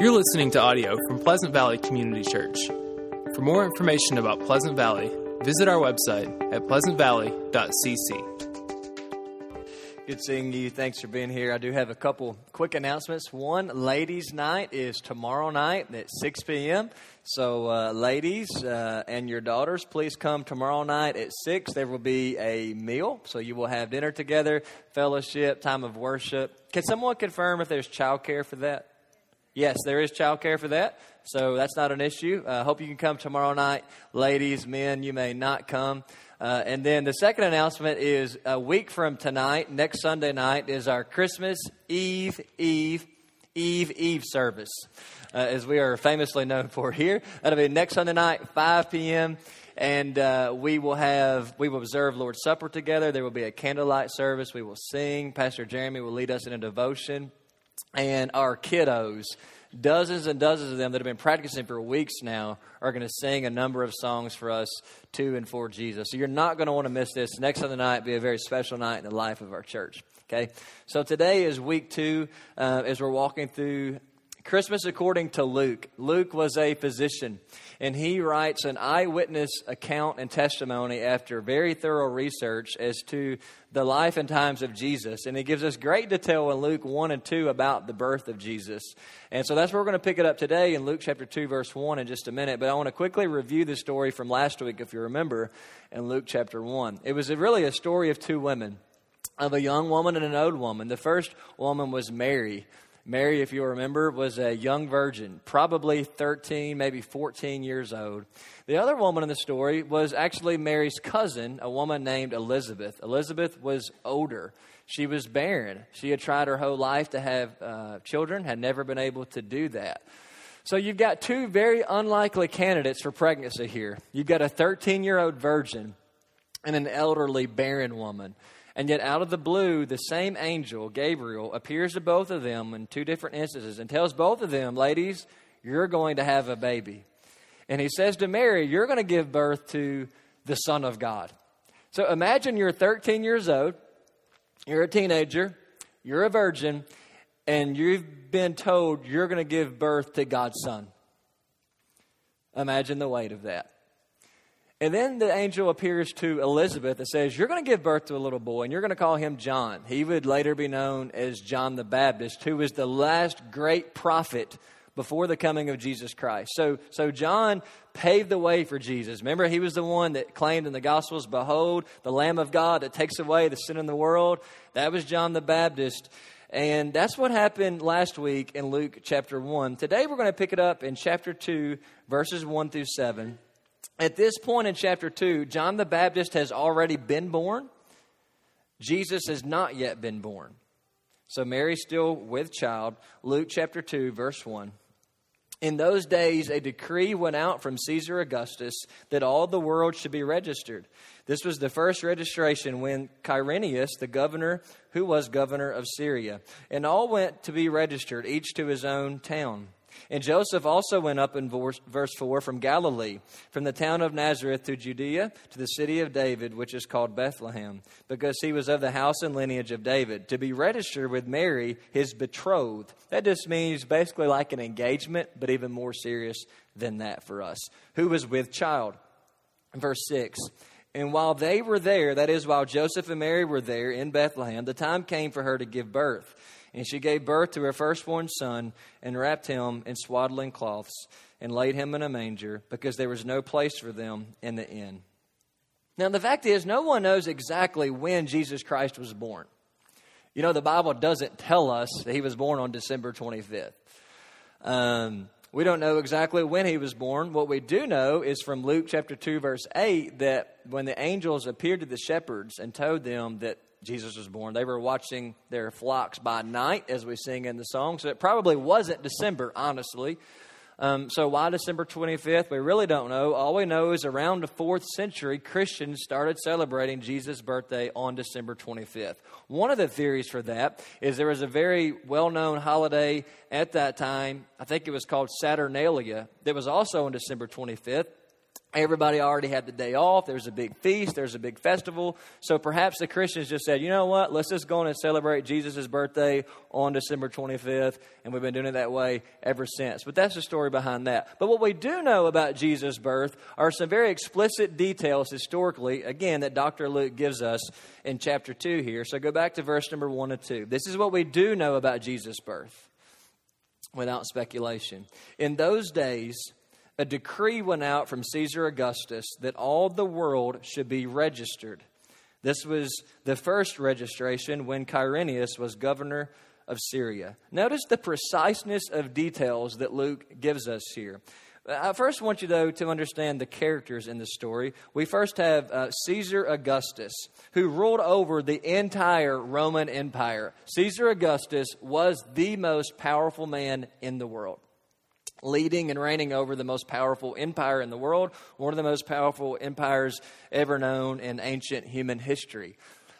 You're listening to audio from Pleasant Valley Community Church. For more information about Pleasant Valley, visit our website at pleasantvalley.cc. Good seeing you. Thanks for being here. I do have a couple quick announcements. One, ladies' night is tomorrow night at 6 p.m. So ladies and your daughters, please come tomorrow night at 6. There will be a meal, so you will have dinner together, fellowship, time of worship. Can someone confirm if there's childcare for that? Yes, there is childcare for that, so that's not an issue. Hope you can come tomorrow night. Ladies, men, you may not come. And then the second announcement is a week from tonight, next Sunday night, is our Christmas Eve service, as we are famously known for here. That'll be next Sunday night, 5 p.m., and we will observe Lord's Supper together. There will be a candlelight service. We will sing. Pastor Jeremy will lead us in a devotion. And our kiddos, dozens and dozens of them that have been practicing for weeks now, are going to sing a number of songs for us to and for Jesus. So you're not going to want to miss this. Next Sunday night will be a very special night in the life of our church. Okay, so today is week 2 as we're walking through Christmas according to Luke. Luke was a physician, and he writes an eyewitness account and testimony after very thorough research as to the life and times of Jesus. And he gives us great detail in Luke 1 and 2 about the birth of Jesus. And so that's where we're going to pick it up today in Luke chapter 2, verse 1 in just a minute. But I want to quickly review the story from last week, if you remember, in Luke chapter 1. It was really a story of two women, of a young woman and an old woman. The first woman was Mary. Mary, if you remember, was a young virgin, probably 13, maybe 14 years old. The other woman in the story was actually Mary's cousin, a woman named Elizabeth. Elizabeth was older. She was barren. She had tried her whole life to have children, had never been able to do that. So you've got two very unlikely candidates for pregnancy here. You've got a 13-year-old virgin and an elderly barren woman. And yet out of the blue, the same angel, Gabriel, appears to both of them in two different instances and tells both of them, ladies, you're going to have a baby. And he says to Mary, you're going to give birth to the Son of God. So imagine you're 13 years old, you're a teenager, you're a virgin, and you've been told you're going to give birth to God's Son. Imagine the weight of that. And then the angel appears to Elizabeth and says, you're going to give birth to a little boy, and you're going to call him John. He would later be known as John the Baptist, who was the last great prophet before the coming of Jesus Christ. So John paved the way for Jesus. Remember, he was the one that claimed in the Gospels, behold, the Lamb of God that takes away the sin in the world. That was John the Baptist. And that's what happened last week in Luke chapter 1. Today we're going to pick it up in chapter 2, verses 1 through 7. At this point in chapter 2, John the Baptist has already been born. Jesus has not yet been born. So Mary's still with child. Luke chapter 2, verse 1. In those days, a decree went out from Caesar Augustus that all the world should be registered. This was the first registration when Quirinius, the governor, who was governor of Syria, and all went to be registered, each to his own town. And Joseph also went up in verse 4 from Galilee, from the town of Nazareth to Judea, to the city of David, which is called Bethlehem, because he was of the house and lineage of David, to be registered with Mary, his betrothed. That just means basically like an engagement, but even more serious than that for us, who was with child. Verse 6. And while they were there, that is, while Joseph and Mary were there in Bethlehem, the time came for her to give birth. And she gave birth to her firstborn son and wrapped him in swaddling cloths and laid him in a manger because there was no place for them in the inn. Now, the fact is, no one knows exactly when Jesus Christ was born. You know, the Bible doesn't tell us that he was born on December 25th. We don't know exactly when he was born. What we do know is from Luke chapter 2, verse 8, that when the angels appeared to the shepherds and told them that Jesus was born, they were watching their flocks by night, as we sing in the song. So it probably wasn't December, honestly. So why December 25th? We really don't know. All we know is around the 4th century, Christians started celebrating Jesus' birthday on December 25th. One of the theories for that is there was a very well-known holiday at that time. I think it was called Saturnalia. That was also on December 25th. Everybody already had the day off. There's a big feast. There's a big festival. So perhaps the Christians just said, you know what? Let's just go on and celebrate Jesus' birthday on December 25th. And we've been doing it that way ever since. But that's the story behind that. But what we do know about Jesus' birth are some very explicit details historically, again, that Dr. Luke gives us in chapter 2 here. So go back to verse number 1 and 2. This is what we do know about Jesus' birth without speculation. In those days, a decree went out from Caesar Augustus that all the world should be registered. This was the first registration when Quirinius was governor of Syria. Notice the preciseness of details that Luke gives us here. I first want you, though, to understand the characters in the story. We first have Caesar Augustus, who ruled over the entire Roman Empire. Caesar Augustus was the most powerful man in the world, leading and reigning over the most powerful empire in the world, one of the most powerful empires ever known in ancient human history.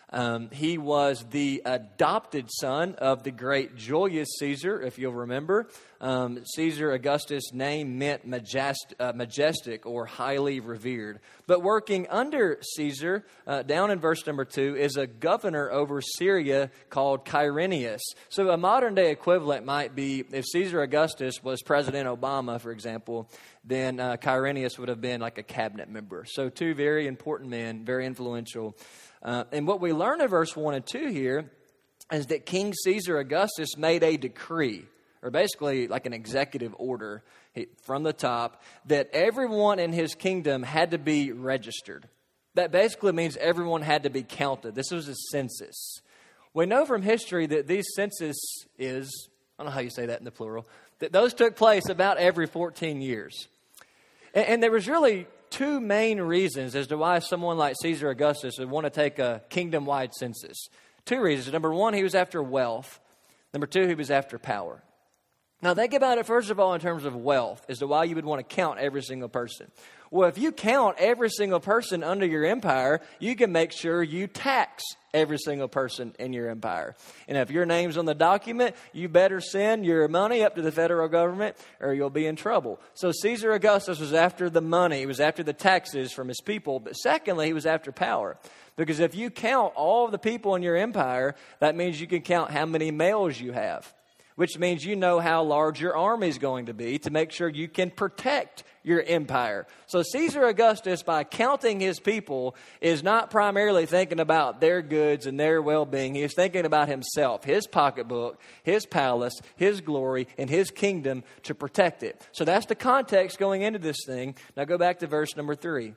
He was the adopted son of the great Julius Caesar, if you'll remember. Caesar Augustus' name meant majestic or highly revered. But working under Caesar, down in verse number 2, is a governor over Syria called Quirinius. So a modern-day equivalent might be, if Caesar Augustus was President Obama, for example, then Quirinius would have been like a cabinet member. So two very important men, very influential. And what we learn in verse 1 and 2 here is that King Caesar Augustus made a decree, or basically like an executive order from the top, that everyone in his kingdom had to be registered. That basically means everyone had to be counted. This was a census. We know from history that these census I don't know how you say that in the plural, that those took place about every 14 years. And there was really two main reasons as to why someone like Caesar Augustus would want to take a kingdom-wide census. Two reasons. Number one, he was after wealth. Number two, he was after power. Now, think about it, first of all, in terms of wealth, as to why you would want to count every single person. Well, if you count every single person under your empire, you can make sure you tax every single person in your empire. And if your name's on the document, you better send your money up to the federal government or you'll be in trouble. So Caesar Augustus was after the money. He was after the taxes from his people. But secondly, he was after power. Because if you count all of the people in your empire, that means you can count how many males you have, which means you know how large your army is going to be to make sure you can protect your empire. So Caesar Augustus, by counting his people, is not primarily thinking about their goods and their well-being. He is thinking about himself, his pocketbook, his palace, his glory, and his kingdom to protect it. So that's the context going into this thing. Now go back to verse number 3.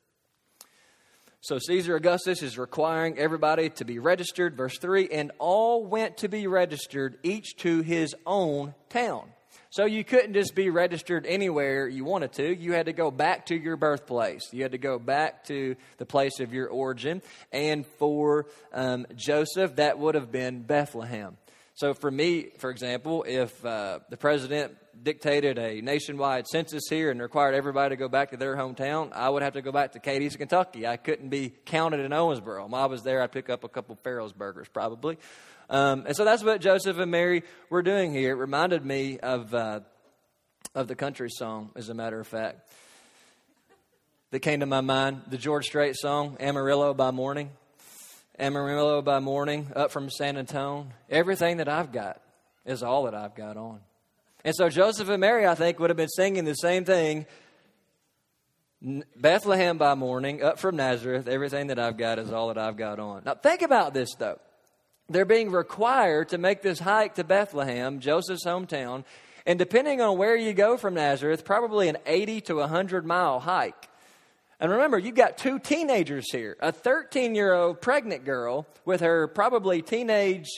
So Caesar Augustus is requiring everybody to be registered. Verse 3, and all went to be registered, each to his own town. So you couldn't just be registered anywhere you wanted to. You had to go back to your birthplace. You had to go back to the place of your origin. And for Joseph, that would have been Bethlehem. So for me, for example, if the president dictated a nationwide census here and required everybody to go back to their hometown, I would have to go back to Cadiz, Kentucky. I couldn't be counted in Owensboro. When I was there, I'd pick up a couple Pharaoh's burgers probably. And so that's what Joseph and Mary were doing here. It reminded me of the country song, as a matter of fact, that came to my mind. The George Strait song, Amarillo by Morning. Amarillo by morning, up from San Antonio. Everything that I've got is all that I've got on. And so Joseph and Mary, I think, would have been singing the same thing. Bethlehem by morning, up from Nazareth. Everything that I've got is all that I've got on. Now, think about this, though. They're being required to make this hike to Bethlehem, Joseph's hometown. And depending on where you go from Nazareth, probably an 80 to 100-mile hike. And remember, you've got two teenagers here. A 13-year-old pregnant girl with her probably teenage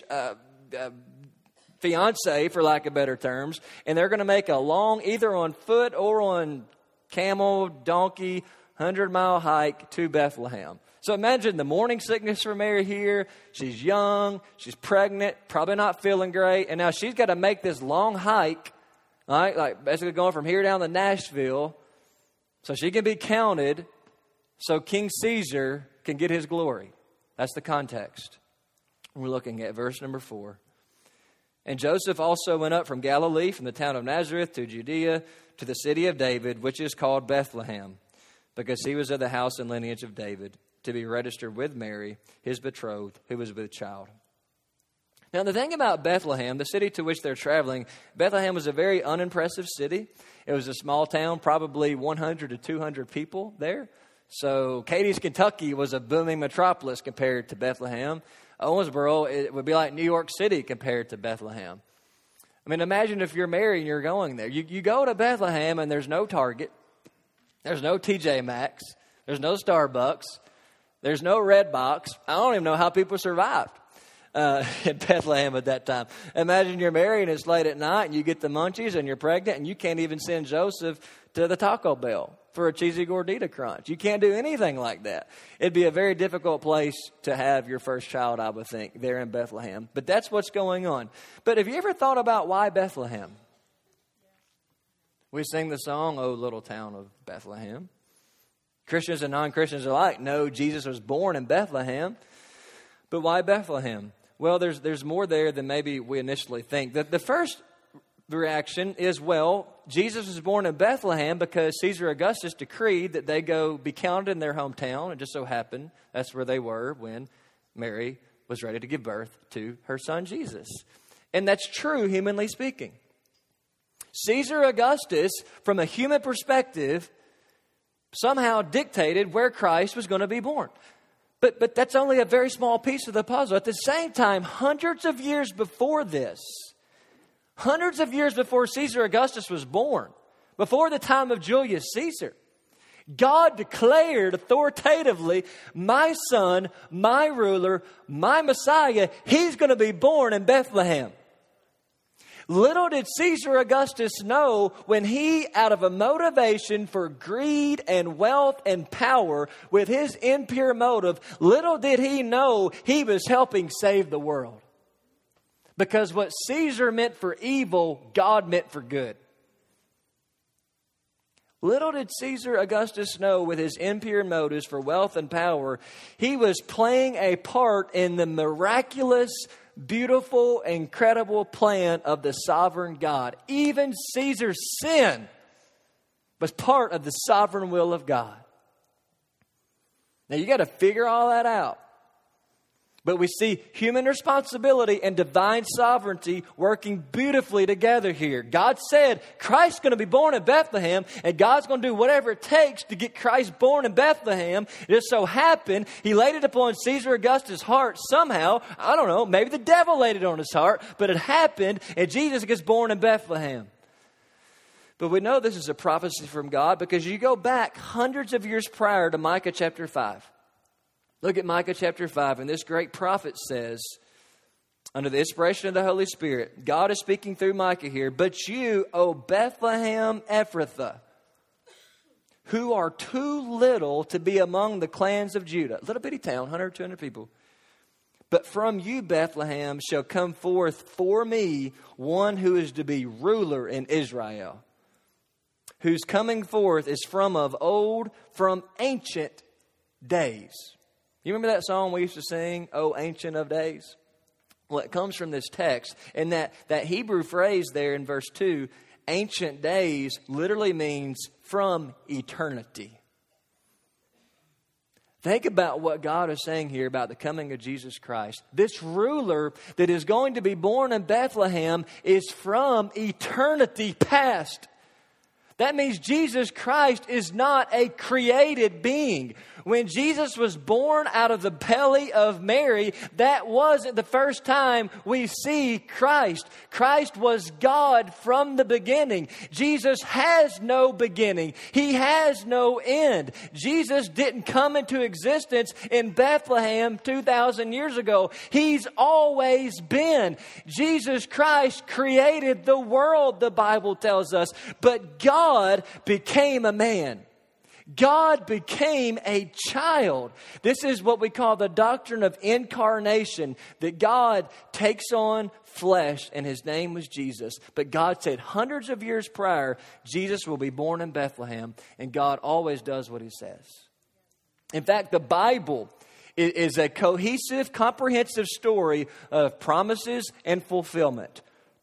fiance, for lack of better terms. And they're going to make a long, either on foot or on camel, donkey, 100-mile hike to Bethlehem. So imagine the morning sickness for Mary here. She's young, she's pregnant, probably not feeling great. And now she's got to make this long hike, right? Like basically going from here down to Nashville, so she can be counted so King Caesar can get his glory. That's the context. We're looking at verse number 4. And Joseph also went up from Galilee, from the town of Nazareth to Judea, to the city of David, which is called Bethlehem, because he was of the house and lineage of David, to be registered with Mary, his betrothed, who was with child. Now, the thing about Bethlehem, the city to which they're traveling, Bethlehem was a very unimpressive city. It was a small town, probably 100 to 200 people there. So Cadiz, Kentucky was a booming metropolis compared to Bethlehem. Owensboro, it would be like New York City compared to Bethlehem. I mean, imagine if you're married and you're going there. You go to Bethlehem and there's no Target. There's no TJ Maxx. There's no Starbucks. There's no Red Box. I don't even know how people survived in Bethlehem at that time. Imagine you're married and it's late at night and you get the munchies and you're pregnant and you can't even send Joseph to the Taco Bell for a cheesy gordita crunch. You can't do anything like that. It'd be a very difficult place to have your first child, I would think, there in Bethlehem. But that's what's going on. But have you ever thought about why Bethlehem? We sing the song, "O Little Town of Bethlehem." Christians and non-Christians alike know Jesus was born in Bethlehem. But why Bethlehem? Well, there's more there than maybe we initially think. The first reaction is, well, Jesus was born in Bethlehem because Caesar Augustus decreed that they go be counted in their hometown. It just so happened that's where they were when Mary was ready to give birth to her son Jesus. And that's true, humanly speaking. Caesar Augustus, from a human perspective, somehow dictated where Christ was going to be born. But that's only a very small piece of the puzzle. At the same time, hundreds of years before this, hundreds of years before Caesar Augustus was born, before the time of Julius Caesar, God declared authoritatively, my son, my ruler, my Messiah, he's going to be born in Bethlehem. Little did Caesar Augustus know when he, out of a motivation for greed and wealth and power, with his impure motive, little did he know he was helping save the world. Because what Caesar meant for evil, God meant for good. Little did Caesar Augustus know with his impure motives for wealth and power, he was playing a part in the miraculous, beautiful, incredible plan of the sovereign God. Even Caesar's sin was part of the sovereign will of God. Now you got to figure all that out. But we see human responsibility and divine sovereignty working beautifully together here. God said Christ's going to be born in Bethlehem, and God's going to do whatever it takes to get Christ born in Bethlehem. It just so happened he laid it upon Caesar Augustus' heart somehow. I don't know, maybe the devil laid it on his heart, but it happened, and Jesus gets born in Bethlehem. But we know this is a prophecy from God because you go back hundreds of years prior to Micah chapter 5. Look at Micah chapter 5, and this great prophet says, under the inspiration of the Holy Spirit, God is speaking through Micah here, but you, O Bethlehem Ephrathah, who are too little to be among the clans of Judah. Little bitty town, 100, 200 people. But from you, Bethlehem, shall come forth for me one who is to be ruler in Israel, whose coming forth is from of old, from ancient days. You remember that song we used to sing, "O Ancient of Days"? Well, it comes from this text. And that Hebrew phrase there in verse 2, ancient days, literally means from eternity. Think about what God is saying here about the coming of Jesus Christ. This ruler that is going to be born in Bethlehem is from eternity past. That means Jesus Christ is not a created being. When Jesus was born out of the belly of Mary, that wasn't the first time we see Christ. Christ was God from the beginning. Jesus has no beginning. He has no end. Jesus didn't come into existence in Bethlehem 2,000 years ago. He's always been. Jesus Christ created the world, the Bible tells us, but God became a man. God became a child. This is what we call the doctrine of incarnation, that God takes on flesh, and his name was Jesus. But God said hundreds of years prior, Jesus will be born in Bethlehem, and God always does what he says. In fact, the Bible is a cohesive, comprehensive story of promises and fulfillment.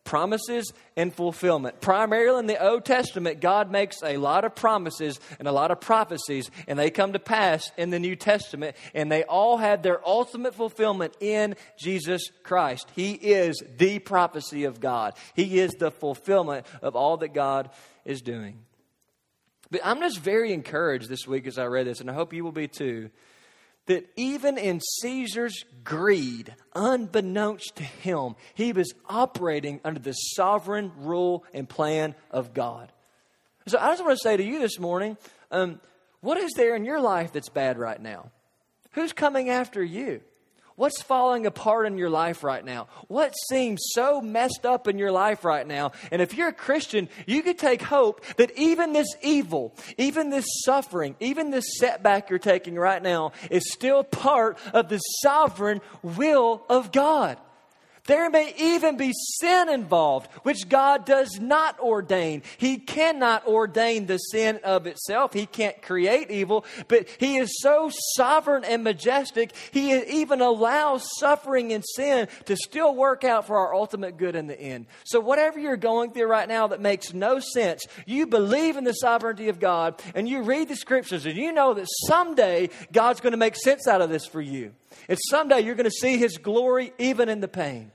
Promises and fulfillment. Primarily in the Old Testament, God makes a lot of promises and a lot of prophecies, and they come to pass in the New Testament, and they all have their ultimate fulfillment in Jesus Christ. He is the prophecy of God. He is the fulfillment of all that God is doing. But I'm just very encouraged this week as I read this, and I hope you will be too, that even in Caesar's greed, unbeknownst to him, he was operating under the sovereign rule and plan of God. So I just want to say to you this morning, what is there in your life that's bad right now? Who's coming after you? What's falling apart in your life right now? What seems so messed up in your life right now? And if you're a Christian, you could take hope that even this evil, even this suffering, even this setback you're taking right now is still part of the sovereign will of God. There may even be sin involved, which God does not ordain. He cannot ordain the sin of itself. He can't create evil, but He is so sovereign and majestic, He even allows suffering and sin to still work out for our ultimate good in the end. So whatever you're going through right now that makes no sense, you believe in the sovereignty of God, and you read the Scriptures, and you know that someday God's going to make sense out of this for you. And someday you're going to see His glory even in the pain.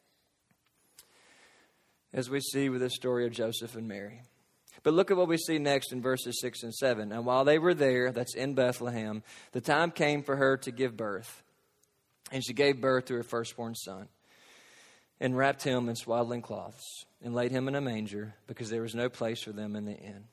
As we see with the story of Joseph and Mary. But look at what we see next in verses 6 and 7. And while they were there, that's in Bethlehem, the time came for her to give birth. And she gave birth to her firstborn son, and wrapped him in swaddling cloths, and laid him in a manger, because there was no place for them in the inn.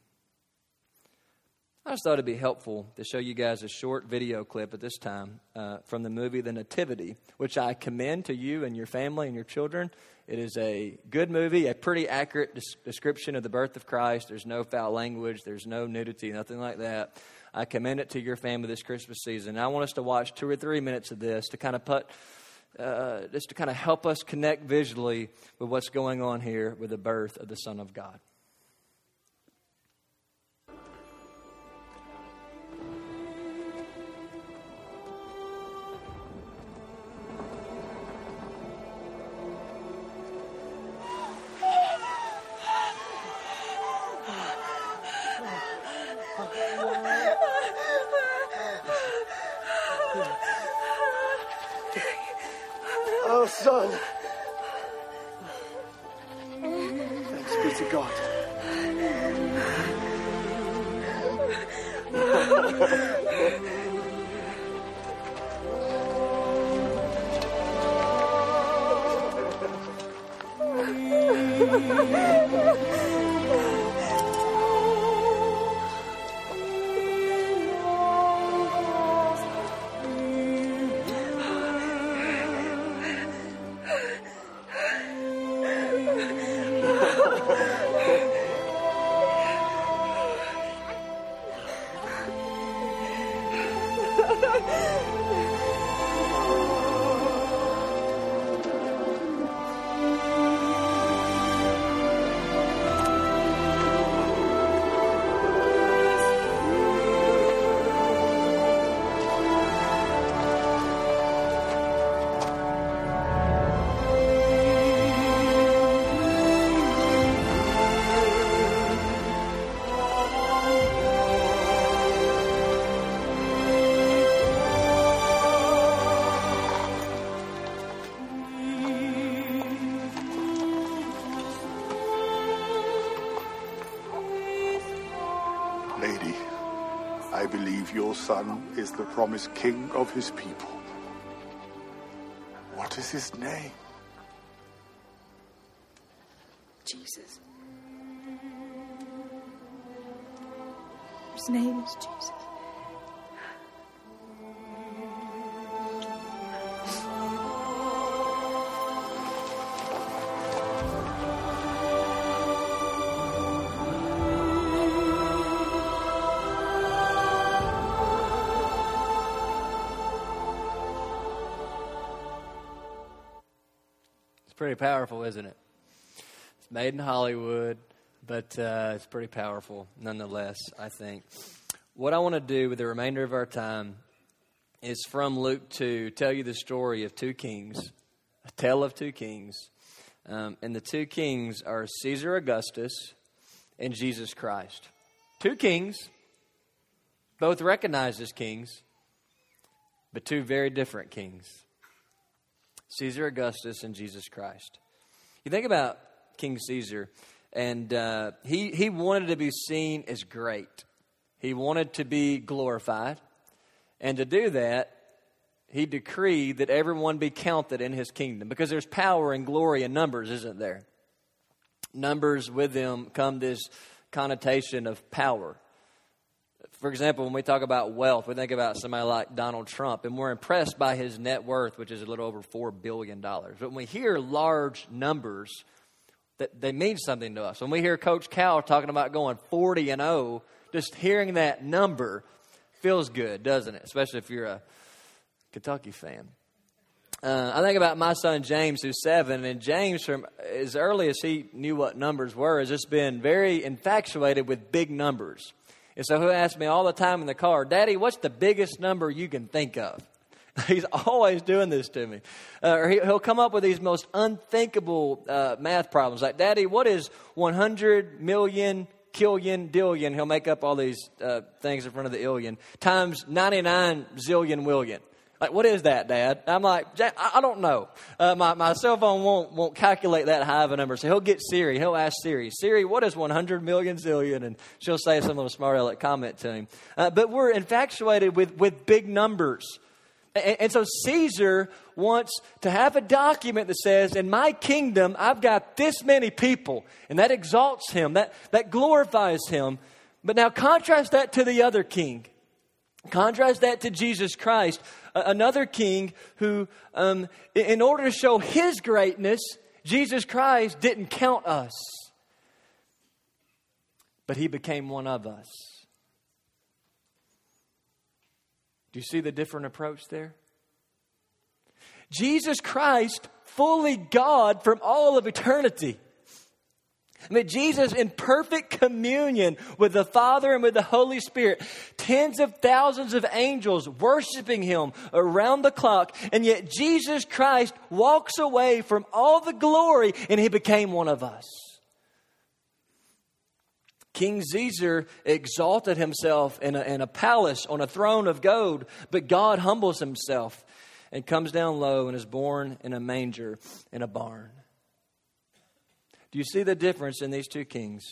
I just thought it'd be helpful to show you guys a short video clip at this time from the movie The Nativity, which I commend to you and your family and your children. It is a good movie, a pretty accurate description of the birth of Christ. There's no foul language. There's no nudity, nothing like that. I commend it to your family this Christmas season. I want us to watch 2 or 3 minutes of this to kind of just to kind of help us connect visually with what's going on here with the birth of the Son of God. Our son. Thanks be to God. Lady, I believe your son is the promised king of his people. What is his name? Jesus. His name is Jesus. Pretty powerful, isn't it? It's made in Hollywood, but it's pretty powerful nonetheless, I think. What I want to do with the remainder of our time is from Luke 2, tell you the story of two kings, a tale of two kings, And the two kings are Caesar Augustus and Jesus Christ. Two kings, both recognized as kings, but two very different kings. Caesar Augustus and Jesus Christ. You think about King Caesar, and he wanted to be seen as great. He wanted to be glorified. And to do that, he decreed that everyone be counted in his kingdom. Because there's power and glory in numbers, isn't there? Numbers, with them come this connotation of power. For example, when we talk about wealth, we think about somebody like Donald Trump, and we're impressed by his net worth, which is a little over $4 billion. But when we hear large numbers, that they mean something to us. When we hear Coach Cal talking about going 40-0, just hearing that number feels good, doesn't it? Especially if you're a Kentucky fan. I think about my son James, who's 7, and James, from as early as he knew what numbers were, has just been very infatuated with big numbers. And so he'll ask me all the time in the car, Daddy, what's the biggest number you can think of? He's always doing this to me. Or he'll come up with these most unthinkable math problems. Like, Daddy, what is 100 million killion dillion? He'll make up all these things in front of the illion. Times 99 zillion willion. Like, what is that, Dad? I'm like, I don't know. My cell phone won't calculate that high of a number. So he'll get Siri. He'll ask Siri, what is 100 million zillion? And she'll say some little smart aleck comment to him. But we're infatuated with big numbers. And so Caesar wants to have a document that says, in my kingdom, I've got this many people. And that exalts him. That glorifies him. But now contrast that to the other king. Contrast that to Jesus Christ, another king who, in order to show his greatness, Jesus Christ didn't count us, but he became one of us. Do you see the different approach there? Jesus Christ, fully God from all of eternity. I mean, Jesus in perfect communion with the Father and with the Holy Spirit. Tens of thousands of angels worshiping him around the clock. And yet Jesus Christ walks away from all the glory and he became one of us. King Caesar exalted himself in a palace on a throne of gold. But God humbles himself and comes down low and is born in a manger in a barn. Do you see the difference in these two kings?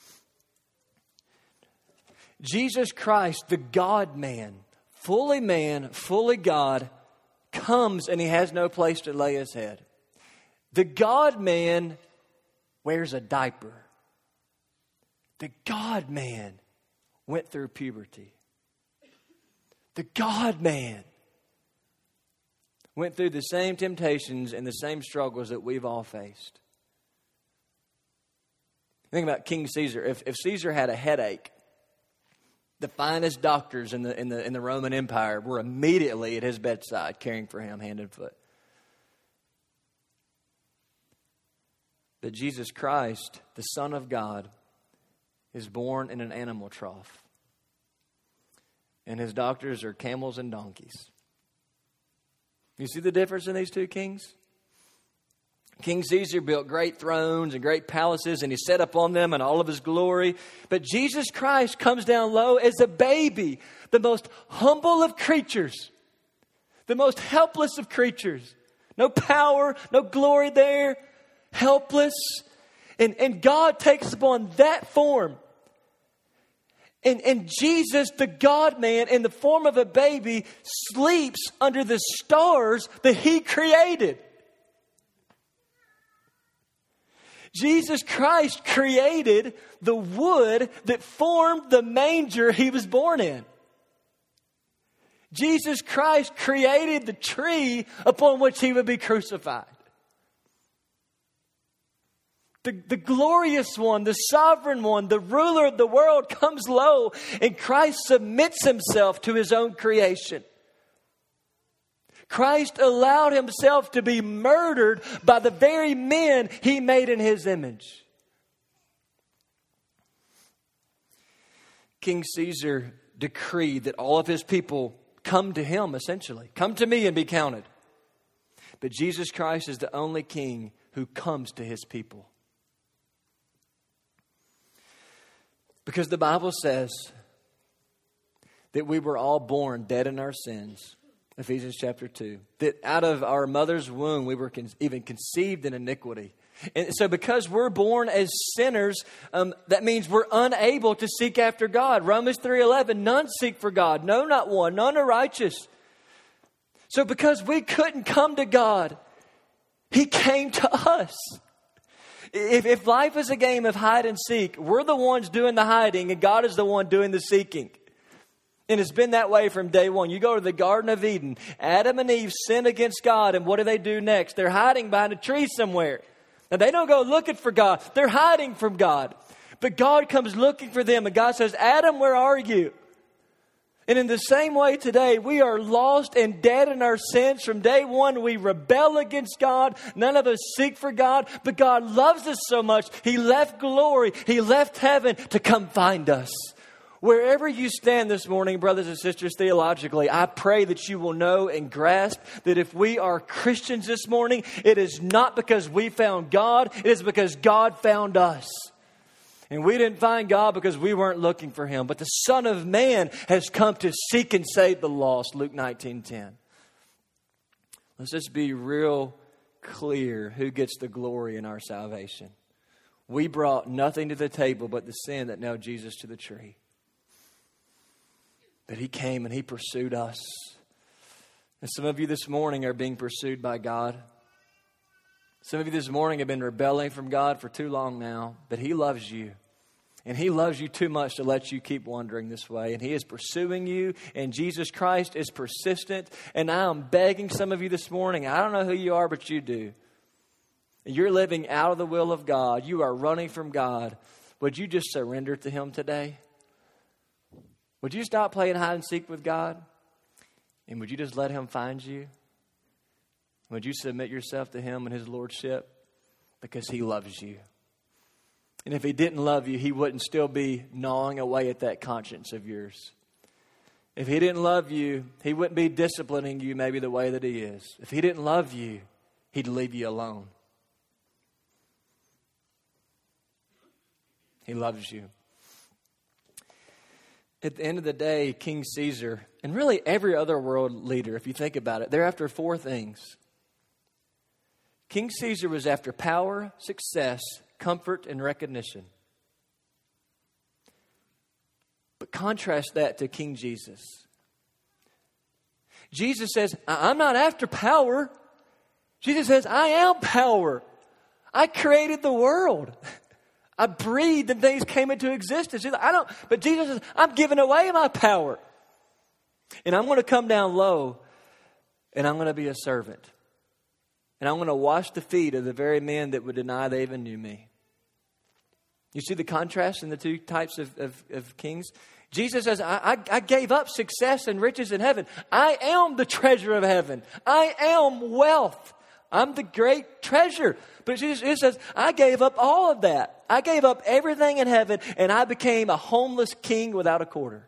Jesus Christ, the God-man, fully God, comes and he has no place to lay his head. The God-man wears a diaper. The God-man went through puberty. The God-man went through the same temptations and the same struggles that we've all faced. Think about King Caesar. If Caesar had a headache, the finest doctors in the Roman Empire were immediately at his bedside, caring for him hand and foot. But Jesus Christ, the Son of God, is born in an animal trough, and his doctors are camels and donkeys. You see the difference in these two kings? King Caesar built great thrones and great palaces, and he set up on them in all of his glory. But Jesus Christ comes down low as a baby, the most humble of creatures, the most helpless of creatures. No power, no glory there, helpless. And God takes upon that form. And Jesus, the God-man, in the form of a baby, sleeps under the stars that he created. Jesus Christ created the wood that formed the manger he was born in. Jesus Christ created the tree upon which he would be crucified. The glorious one, the sovereign one, the ruler of the world comes low, and Christ submits himself to his own creation. Christ allowed himself to be murdered by the very men he made in his image. King Caesar decreed that all of his people come to him, essentially. Come to me and be counted. But Jesus Christ is the only king who comes to his people. Because the Bible says that we were all born dead in our sins. Ephesians chapter 2. That out of our mother's womb we were even conceived in iniquity. And so because we're born as sinners, that means we're unable to seek after God. Romans 3:11, none seek for God. No, not one. None are righteous. So because we couldn't come to God, he came to us. If life is a game of hide and seek, we're the ones doing the hiding and God is the one doing the seeking. And it's been that way from day one. You go to the Garden of Eden, Adam and Eve sin against God, and what do next? They're hiding behind a tree somewhere. Now they don't go looking for God. They're hiding from God. But God comes looking for them, and God says, Adam, where are you? And in the same way today, we are lost and dead in our sins. From day one, we rebel against God. None of us seek for God. But God loves us so much, he left glory. He left heaven to come find us. Wherever you stand this morning, brothers and sisters, theologically, I pray that you will know and grasp that if we are Christians this morning, it is not because we found God. It is because God found us. And we didn't find God because we weren't looking for him. But the Son of Man has come to seek and save the lost. Luke 19:10. Let's just be real clear who gets the glory in our salvation. We brought nothing to the table but the sin that nailed Jesus to the tree. But he came and he pursued us. And some of you this morning are being pursued by God. Some of you this morning have been rebelling from God for too long now. But he loves you. And he loves you too much to let you keep wandering this way. And he is pursuing you. And Jesus Christ is persistent. And I am begging some of you this morning. I don't know who you are, but you do. You're living out of the will of God. You are running from God. Would you just surrender to him today? Would you stop playing hide and seek with God? And would you just let him find you? Would you submit yourself to him and his lordship? Because he loves you. And if he didn't love you, he wouldn't still be gnawing away at that conscience of yours. If he didn't love you, he wouldn't be disciplining you maybe the way that he is. If he didn't love you, he'd leave you alone. He loves you. At the end of the day, King Caesar, and really every other world leader, if you think about it, they're after four things. King Caesar was after power, success, comfort, and recognition. But contrast that to King Jesus. Jesus says, I'm not after power. Jesus says, I am power. I created the world. I breathed and things came into existence. But Jesus says, I'm giving away my power. And I'm going to come down low and I'm going to be a servant. And I'm going to wash the feet of the very men that would deny they even knew me. You see the contrast in the two types of kings? Jesus says, I gave up success and riches in heaven. I am the treasure of heaven. I am wealth. I'm the great treasure. But Jesus says, I gave up all of that. I gave up everything in heaven and I became a homeless king without a quarter.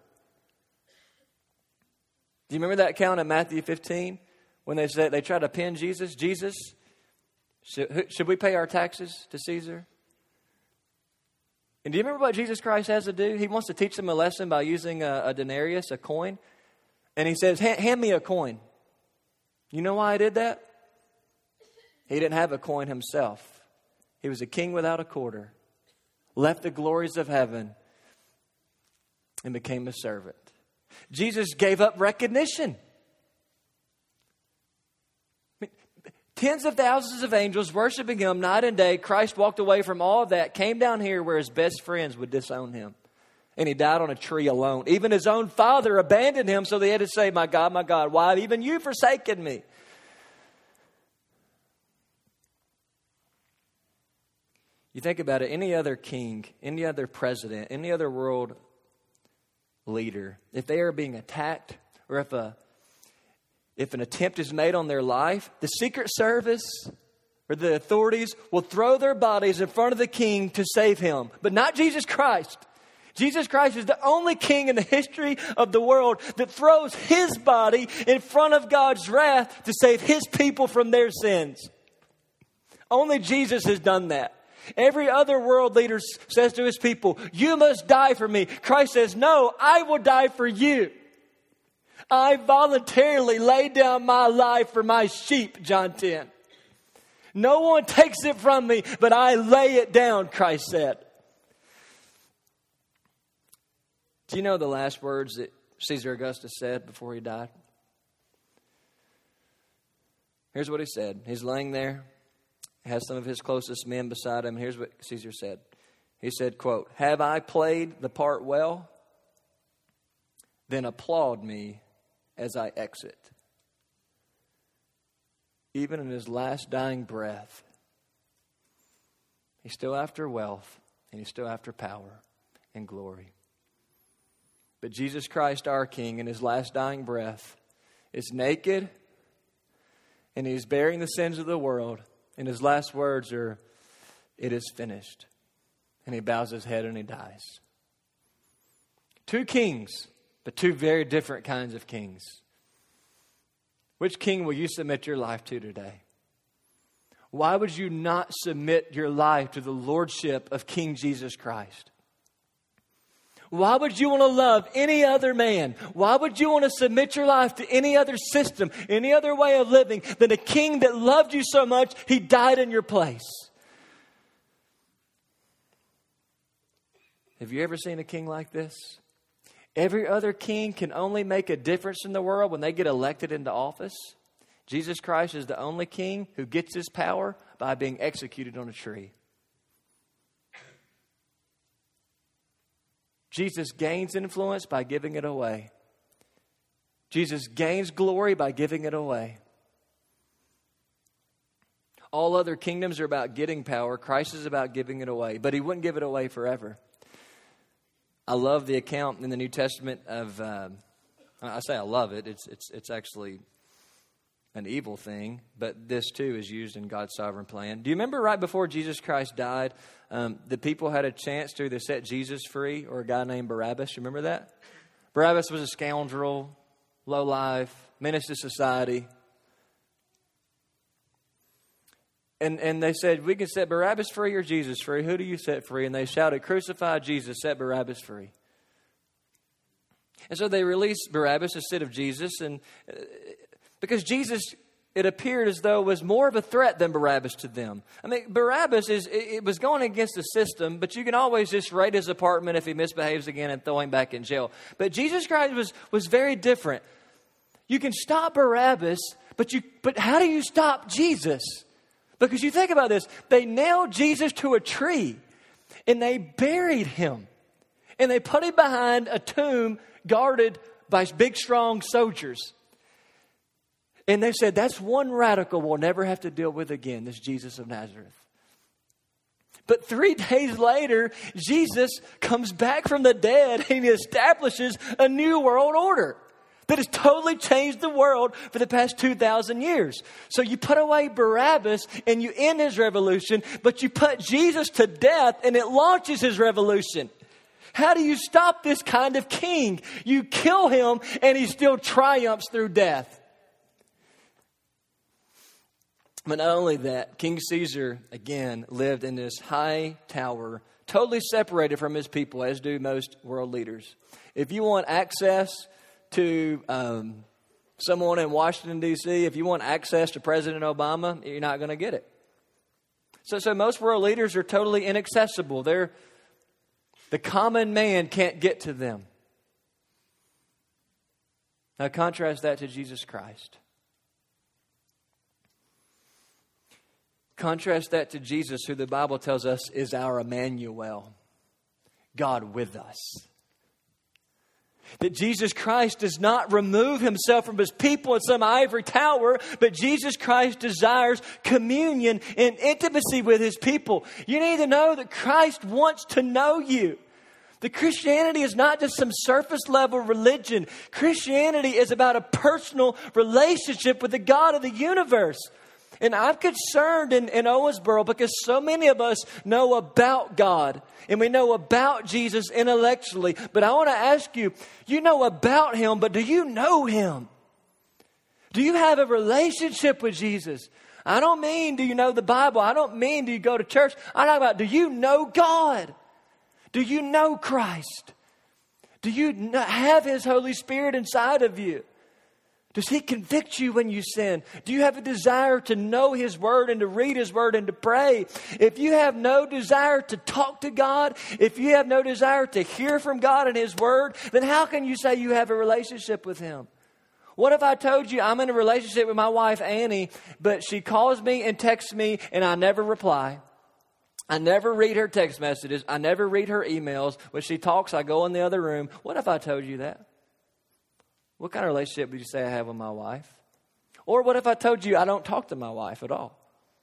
Do you remember that account in Matthew 15? When they said they tried to pin Jesus? Jesus, should we pay our taxes to Caesar? And do you remember what Jesus Christ has to do? He wants to teach them a lesson by using a denarius, a coin. And he says, hand me a coin. You know why he did that? He didn't have a coin himself. He was a king without a quarter. Left the glories of heaven and became a servant. Jesus gave up recognition. Tens of thousands of angels worshiping him night and day. Christ walked away from all of that, came down here where his best friends would disown him. And he died on a tree alone. Even his own father abandoned him, so they had to say, my God, why have even you forsaken me? You think about it, any other king, any other president, any other world leader, if they are being attacked or if an attempt is made on their life, the Secret Service or the authorities will throw their bodies in front of the king to save him. But not Jesus Christ. Jesus Christ is the only king in the history of the world that throws his body in front of God's wrath to save his people from their sins. Only Jesus has done that. Every other world leader says to his people, you must die for me. Christ says, no, I will die for you. I voluntarily laid down my life for my sheep, John 10. No one takes it from me, but I lay it down, Christ said. Do you know the last words that Caesar Augustus said before he died? Here's what he said. He's laying there, has some of his closest men beside him. Here's what Caesar said. He said, quote, have I played the part well? Then applaud me as I exit. Even in his last dying breath, he's still after wealth and he's still after power and glory. But Jesus Christ, our King, in his last dying breath, is naked and he's bearing the sins of the world. And his last words are, it is finished. And he bows his head and he dies. Two kings, but two very different kinds of kings. Which king will you submit your life to today? Why would you not submit your life to the lordship of King Jesus Christ? Why would you want to love any other man? Why would you want to submit your life to any other system, any other way of living than a king that loved you so much, he died in your place? Have you ever seen a king like this? Every other king can only make a difference in the world when they get elected into office. Jesus Christ is the only king who gets his power by being executed on a tree. Jesus gains influence by giving it away. Jesus gains glory by giving it away. All other kingdoms are about getting power. Christ is about giving it away. But he wouldn't give it away forever. I love the account in the New Testament of, I say I love it. It's actually an evil thing. But this too is used in God's sovereign plan. Do you remember right before Jesus Christ died, the people had a chance to either set Jesus free or a guy named Barabbas? You remember that? Barabbas was a scoundrel, low life, menace to society. And they said, we can set Barabbas free or Jesus free. Who do you set free? And they shouted, crucify Jesus, set Barabbas free. And so they released Barabbas instead of Jesus. And because Jesus, it appeared as though, was more of a threat than Barabbas to them. I mean, Barabbas, it was going against the system, but you can always just raid his apartment if he misbehaves again and throw him back in jail. But Jesus Christ was very different. You can stop Barabbas, but how do you stop Jesus? Because you think about this, they nailed Jesus to a tree and they buried him. And they put him behind a tomb guarded by big, strong soldiers. And they said, that's one radical we'll never have to deal with again, this Jesus of Nazareth. But 3 days later, Jesus comes back from the dead and he establishes a new world order that has totally changed the world for the past 2,000 years. So you put away Barabbas and you end his revolution, but you put Jesus to death and it launches his revolution. How do you stop this kind of king? You kill him and he still triumphs through death. But not only that, King Caesar, again, lived in this high tower, totally separated from his people, as do most world leaders. If you want access to someone in Washington, D.C., if you want access to President Obama, you're not going to get it. So most world leaders are totally inaccessible. The common man can't get to them. Now contrast that to Jesus Christ. Contrast that to Jesus, who the Bible tells us is our Emmanuel, God with us. That Jesus Christ does not remove himself from his people in some ivory tower, but Jesus Christ desires communion and intimacy with his people. You need to know that Christ wants to know you. That Christianity is not just some surface level religion. Christianity is about a personal relationship with the God of the universe. And I'm concerned in Owensboro because so many of us know about God and we know about Jesus intellectually. But I want to ask you, you know about him, but do you know him? Do you have a relationship with Jesus? I don't mean, do you know the Bible? I don't mean, do you go to church? I'm talking about, do you know God? Do you know Christ? Do you have His Holy Spirit inside of you? Does He convict you when you sin? Do you have a desire to know His Word and to read His Word and to pray? If you have no desire to talk to God, if you have no desire to hear from God and His Word, then how can you say you have a relationship with Him? What if I told you I'm in a relationship with my wife, Annie, but she calls me and texts me and I never reply? I never read her text messages. I never read her emails. When she talks, I go in the other room. What if I told you that? What kind of relationship would you say I have with my wife? Or what if I told you I don't talk to my wife at all?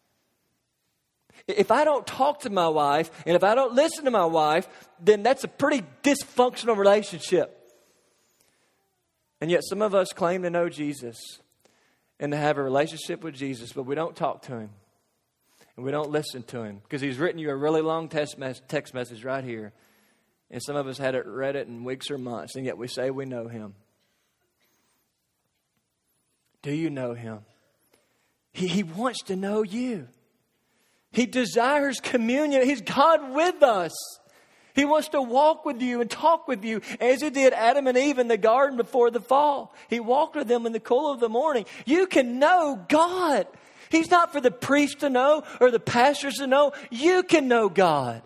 If I don't talk to my wife and if I don't listen to my wife, then that's a pretty dysfunctional relationship. And yet some of us claim to know Jesus and to have a relationship with Jesus, but we don't talk to Him. And we don't listen to Him because He's written you a really long text message right here. And some of us had read it in weeks or months, and yet we say we know Him. Do you know Him? He wants to know you. He desires communion. He's God with us. He wants to walk with you and talk with you as He did Adam and Eve in the garden before the fall. He walked with them in the cool of the morning. You can know God. He's not for the priest to know or the pastors to know. You can know God.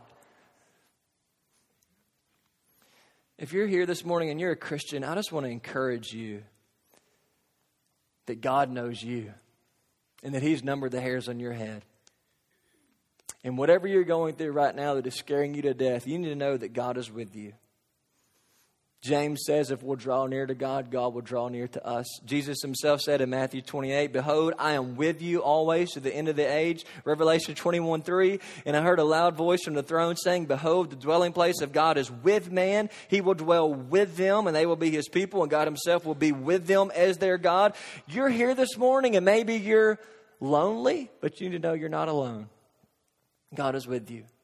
If you're here this morning and you're a Christian, I just want to encourage you that God knows you and that He's numbered the hairs on your head. And whatever you're going through right now that is scaring you to death, you need to know that God is with you. James says if we'll draw near to God, God will draw near to us. Jesus Himself said in Matthew 28, "Behold, I am with you always to the end of the age." Revelation 21:3, "And I heard a loud voice from the throne saying, Behold, the dwelling place of God is with man. He will dwell with them, and they will be His people, and God Himself will be with them as their God." You're here this morning, and maybe you're lonely, but you need to know you're not alone. God is with you.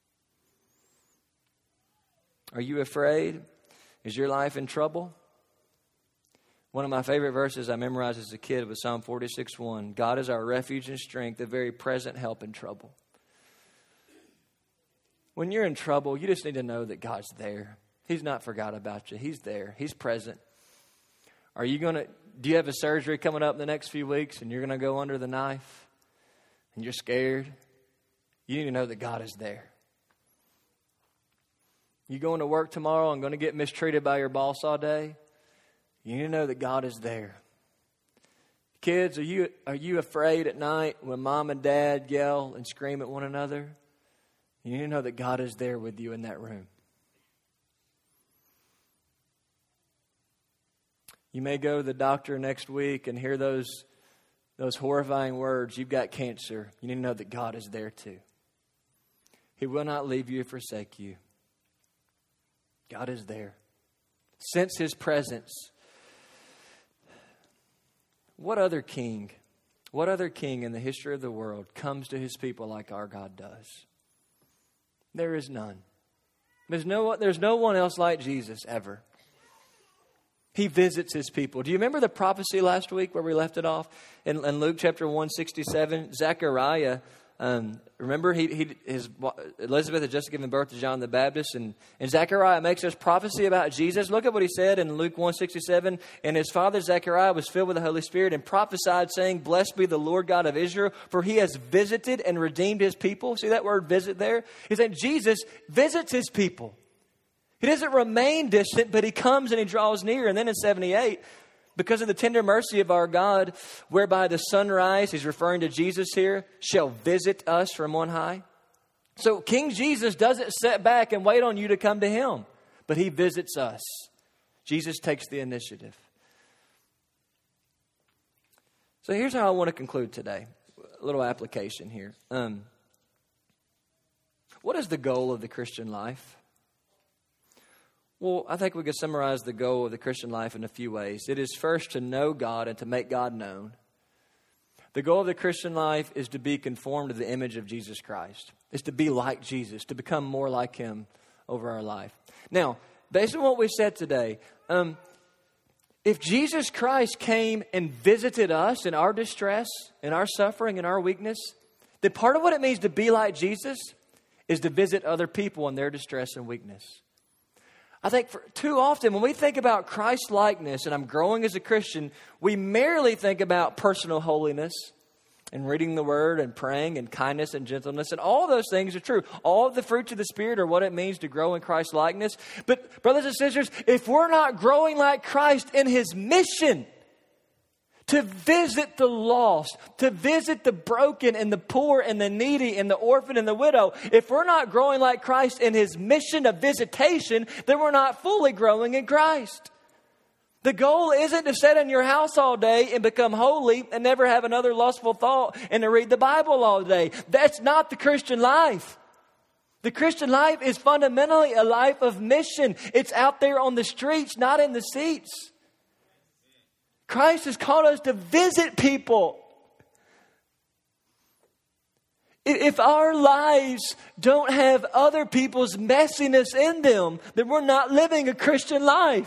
Are you afraid? Is your life in trouble? One of my favorite verses I memorized as a kid was Psalm 46:1. God is our refuge and strength, a very present help in trouble. When you're in trouble, you just need to know that God's there. He's not forgot about you. He's there. He's present. Do you have a surgery coming up in the next few weeks and you're going to go under the knife and you're scared? You need to know that God is there. You going to work tomorrow and going to get mistreated by your boss all day? You need to know that God is there. Kids, are you afraid at night when mom and dad yell and scream at one another? You need to know that God is there with you in that room. You may go to the doctor next week and hear those horrifying words, "You've got cancer." You need to know that God is there too. He will not leave you or forsake you. God is there. Sense His presence. What other king in the history of the world comes to his people like our God does? There is none. There's no one else like Jesus ever. He visits His people. Do you remember the prophecy last week where we left it off? In Luke chapter 167, Zechariah, remember Elizabeth had just given birth to John the Baptist, and Zechariah makes this prophecy about Jesus. Look at what he said in Luke 1:67. "And his father Zechariah was filled with the Holy Spirit and prophesied, saying, Blessed be the Lord God of Israel, for He has visited and redeemed His people." See that word visit there? He's saying Jesus visits His people. He doesn't remain distant, but He comes and He draws near. And then in 78, because of the tender mercy of our God, whereby the sunrise, He's referring to Jesus here, shall visit us from on high. So King Jesus doesn't sit back and wait on you to come to Him, but He visits us. Jesus takes the initiative. So here's how I want to conclude today. A little application here. What is the goal of the Christian life? Well, I think we could summarize the goal of the Christian life in a few ways. It is first to know God and to make God known. The goal of the Christian life is to be conformed to the image of Jesus Christ. It's to be like Jesus, to become more like Him over our life. Now, based on what we said today, If Jesus Christ came and visited us in our distress, in our suffering, in our weakness, then part of what it means to be like Jesus is to visit other people in their distress and weakness. I think too often when we think about Christ-likeness, and I'm growing as a Christian, we merely think about personal holiness and reading the Word and praying and kindness and gentleness. And all those things are true. All of the fruits of the Spirit are what it means to grow in Christ-likeness. But brothers and sisters, if we're not growing like Christ in His mission to visit the lost, to visit the broken and the poor and the needy and the orphan and the widow, if we're not growing like Christ in His mission of visitation, then we're not fully growing in Christ. The goal isn't to sit in your house all day and become holy and never have another lustful thought and to read the Bible all day. That's not the Christian life. The Christian life is fundamentally a life of mission. It's out there on the streets, not in the seats. Christ has called us to visit people. If our lives don't have other people's messiness in them, then we're not living a Christian life.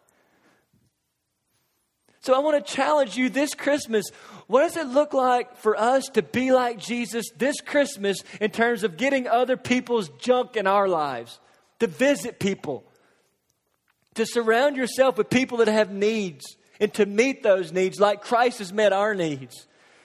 So I want to challenge you this Christmas. What does it look like for us to be like Jesus this Christmas in terms of getting other people's junk in our lives? To visit people. To surround yourself with people that have needs. And to meet those needs like Christ has met our needs.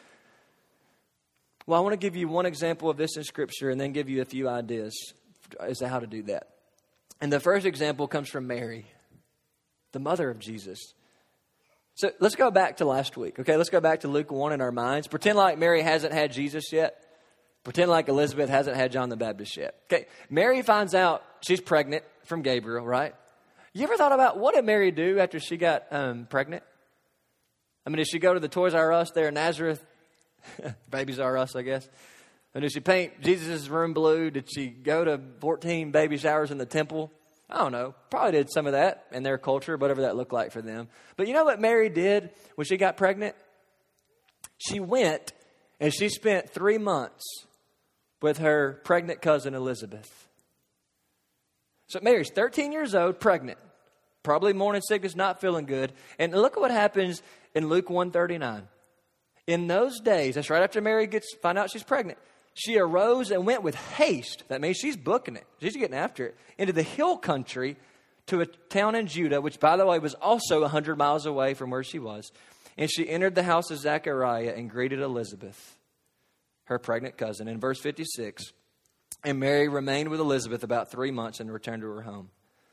Well, I want to give you one example of this in Scripture and then give you a few ideas as to how to do that. And the first example comes from Mary, the mother of Jesus. So let's go back to last week, okay? Let's go back to Luke 1 in our minds. Pretend like Mary hasn't had Jesus yet. Pretend like Elizabeth hasn't had John the Baptist yet. Okay, Mary finds out she's pregnant from Gabriel, right? You ever thought about what did Mary do after she got pregnant? I mean, did she go to the Toys R Us there in Nazareth? Babies R Us, I guess. And did she paint Jesus' room blue? Did she go to 14 baby showers in the temple? I don't know. Probably did some of that in their culture, whatever that looked like for them. But you know what Mary did when she got pregnant? She went and she spent 3 months with her pregnant cousin Elizabeth. So Mary's 13 years old, pregnant. Probably morning sickness, not feeling good. And look at what happens in Luke 1:39. In those days, that's right after Mary find out she's pregnant, she arose and went with haste. That means she's booking it. She's getting after it. Into the hill country to a town in Judah, which, by the way, was also 100 miles away from where she was. And she entered the house of Zechariah and greeted Elizabeth, her pregnant cousin. In verse 56, and Mary remained with Elizabeth about 3 months and returned to her home.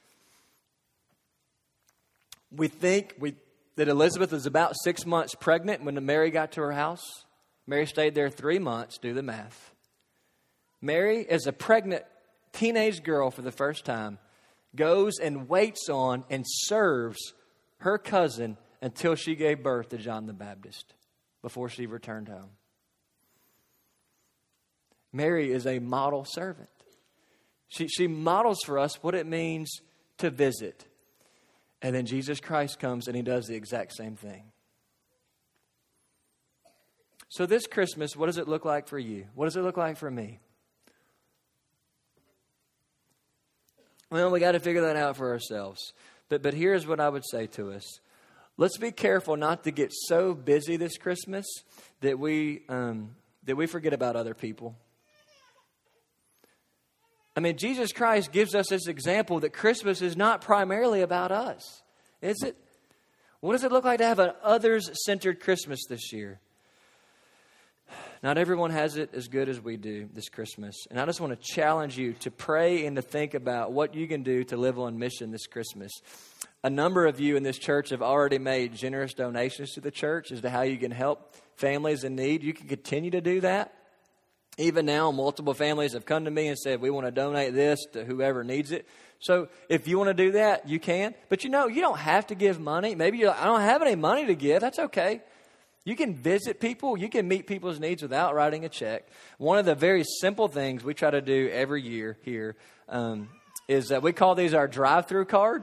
We think that Elizabeth was about 6 months pregnant when Mary got to her house. Mary stayed there 3 months. Do the math. Mary, as a pregnant teenage girl for the first time, goes and waits on and serves her cousin until she gave birth to John the Baptist before she returned home. Mary is a model servant. She models for us what it means to visit. And then Jesus Christ comes and He does the exact same thing. So this Christmas, what does it look like for you? What does it look like for me? Well, we got to figure that out for ourselves. But here's what I would say to us. Let's be careful not to get so busy this Christmas that we forget about other people. I mean, Jesus Christ gives us this example that Christmas is not primarily about us, is it? What does it look like to have an others-centered Christmas this year? Not everyone has it as good as we do this Christmas. And I just want to challenge you to pray and to think about what you can do to live on mission this Christmas. A number of you in this church have already made generous donations to the church as to how you can help families in need. You can continue to do that. Even now, multiple families have come to me and said, we want to donate this to whoever needs it. So if you want to do that, you can. But you don't have to give money. Maybe you're like, I don't have any money to give. That's okay. You can visit people. You can meet people's needs without writing a check. One of the very simple things we try to do every year here is that we call these our drive-through cards.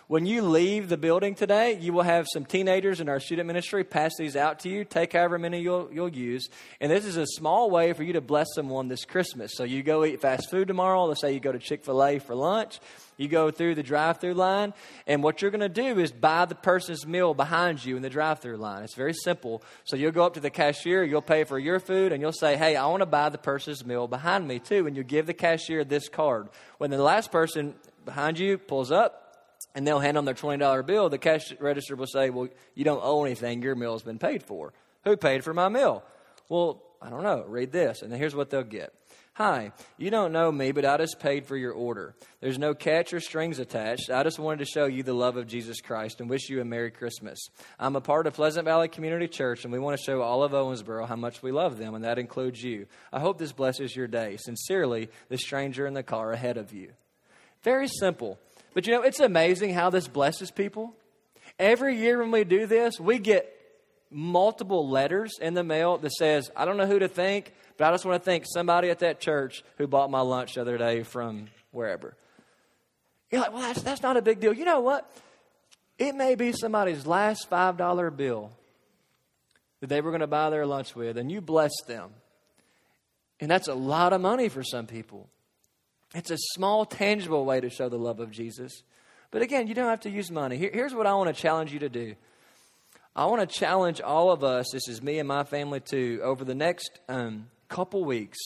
When you leave the building today, you will have some teenagers in our student ministry pass these out to you. Take however many you'll use. And this is a small way for you to bless someone this Christmas. So you go eat fast food tomorrow. Let's say you go to Chick-fil-A for lunch. You go through the drive-through line. And what you're going to do is buy the person's meal behind you in the drive-through line. It's very simple. So you'll go up to the cashier. You'll pay for your food. And you'll say, hey, I want to buy the person's meal behind me too. And you give the cashier this card. When the last person behind you pulls up, and they'll hand them their $20 bill, the cash register will say, well, you don't owe anything. Your meal's been paid for. Who paid for my meal? Well, I don't know. Read this. And then here's what they'll get. Hi, you don't know me, but I just paid for your order. There's no catch or strings attached. I just wanted to show you the love of Jesus Christ and wish you a Merry Christmas. I'm a part of Pleasant Valley Community Church, and we want to show all of Owensboro how much we love them, and that includes you. I hope this blesses your day. Sincerely, the stranger in the car ahead of you. Very simple. But you know, it's amazing how this blesses people. Every year when we do this, we get multiple letters in the mail that says, I don't know who to thank, but I just want to thank somebody at that church who bought my lunch the other day from wherever. You're like, well, that's not a big deal. You know what? It may be somebody's last $5 bill that they were going to buy their lunch with, and you blessed them. And that's a lot of money for some people. It's a small, tangible way to show the love of Jesus. But again, you don't have to use money. Here's what I want to challenge you to do. I want to challenge all of us, this is me and my family too, over the next couple weeks.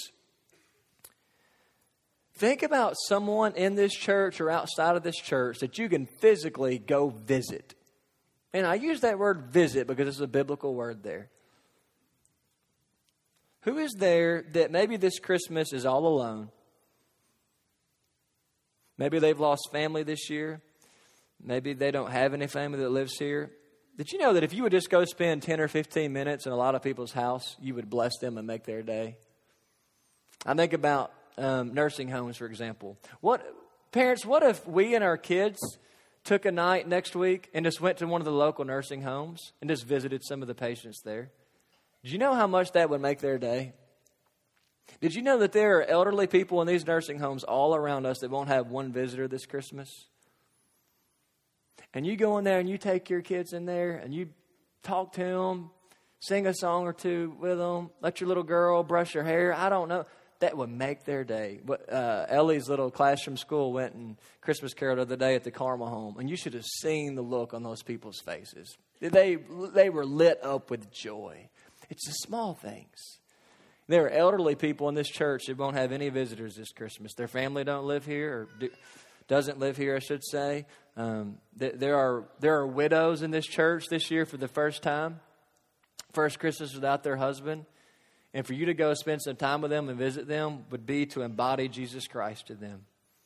Think about someone in this church or outside of this church that you can physically go visit. And I use that word visit because it's a biblical word there. Who is there that maybe this Christmas is all alone? Maybe they've lost family this year. Maybe they don't have any family that lives here. Did you know that if you would just go spend 10 or 15 minutes in a lot of people's house, you would bless them and make their day? I think about nursing homes, for example. Parents, what if we and our kids took a night next week and just went to one of the local nursing homes and just visited some of the patients there? Did you know how much that would make their day? Did you know that there are elderly people in these nursing homes all around us that won't have one visitor this Christmas? And you go in there and you take your kids in there and you talk to them, sing a song or two with them, let your little girl brush her hair. I don't know. That would make their day. Ellie's little class from school went and Christmas caroled the other day at the Carmel home, and you should have seen the look on those people's faces. They were lit up with joy. It's the small things. There are elderly people in this church that won't have any visitors this Christmas. Their family don't live here, or doesn't live here, I should say. There are widows in this church this year for the first time. First Christmas without their husband. And for you to go spend some time with them and visit them would be to embody Jesus Christ to them.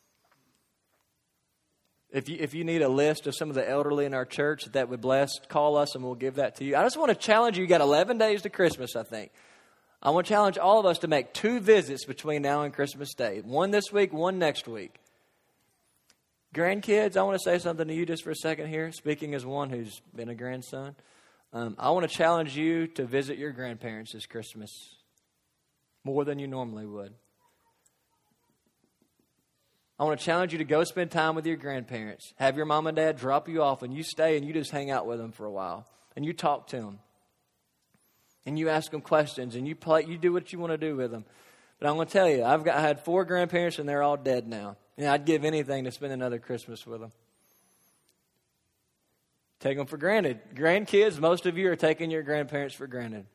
If you need a list of some of the elderly in our church that would bless, call us and we'll give that to you. I just want to challenge you. You got 11 days to Christmas, I think. I want to challenge all of us to make 2 visits between now and Christmas Day. One this week, one next week. Grandkids, I want to say something to you just for a second here, speaking as one who's been a grandson. I want to challenge you to visit your grandparents this Christmas more than you normally would. I want to challenge you to go spend time with your grandparents. Have your mom and dad drop you off and you stay and you just hang out with them for a while. And you talk to them. And you ask them questions and you do what you want to do with them. But I'm going to tell you, I had 4 grandparents and they're all dead now. And I'd give anything to spend another Christmas with them. Take them for granted. Grandkids, most of you are taking your grandparents for granted.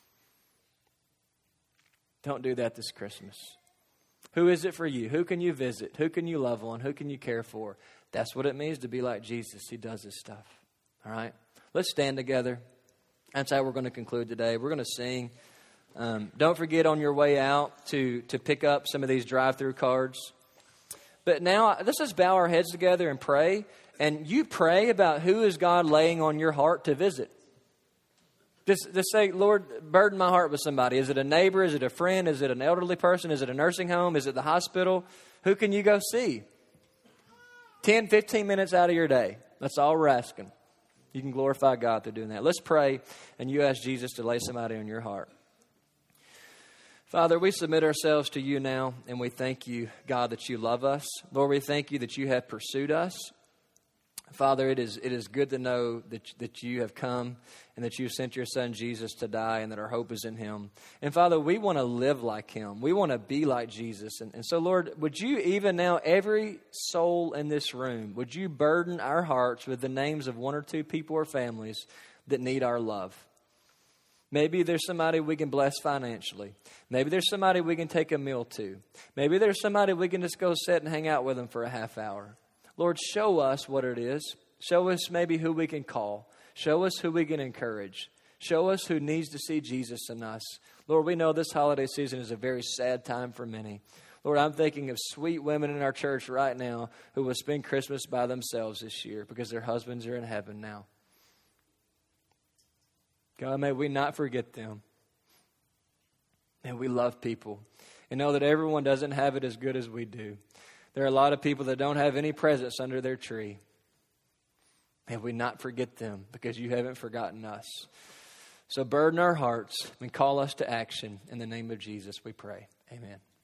Don't do that this Christmas. Who is it for you? Who can you visit? Who can you love on? Who can you care for? That's what it means to be like Jesus. He does this stuff. All right? Let's stand together. That's how we're going to conclude today. We're going to sing. Don't forget on your way out to pick up some of these drive-through cards. But now, let's just bow our heads together and pray. And you pray about who is God laying on your heart to visit. Just say, Lord, burden my heart with somebody. Is it a neighbor? Is it a friend? Is it an elderly person? Is it a nursing home? Is it the hospital? Who can you go see? 10, 15 minutes out of your day. That's all we're asking. You can glorify God through doing that. Let's pray, and you ask Jesus to lay somebody on your heart. Father, we submit ourselves to you now, and we thank you, God, that you love us. Lord, we thank you that you have pursued us. Father, it is good to know that you have come and that you sent your son Jesus to die and that our hope is in him. And Father, we want to live like him. We want to be like Jesus. And so, Lord, would you even now, every soul in this room, would you burden our hearts with the names of one or two people or families that need our love? Maybe there's somebody we can bless financially. Maybe there's somebody we can take a meal to. Maybe there's somebody we can just go sit and hang out with them for a half hour. Lord, show us what it is. Show us maybe who we can call. Show us who we can encourage. Show us who needs to see Jesus in us. Lord, we know this holiday season is a very sad time for many. Lord, I'm thinking of sweet women in our church right now who will spend Christmas by themselves this year because their husbands are in heaven now. God, may we not forget them. May we love people and know that everyone doesn't have it as good as we do. There are a lot of people that don't have any presents under their tree. May we not forget them because you haven't forgotten us. So burden our hearts and call us to action. In the name of Jesus, we pray. Amen.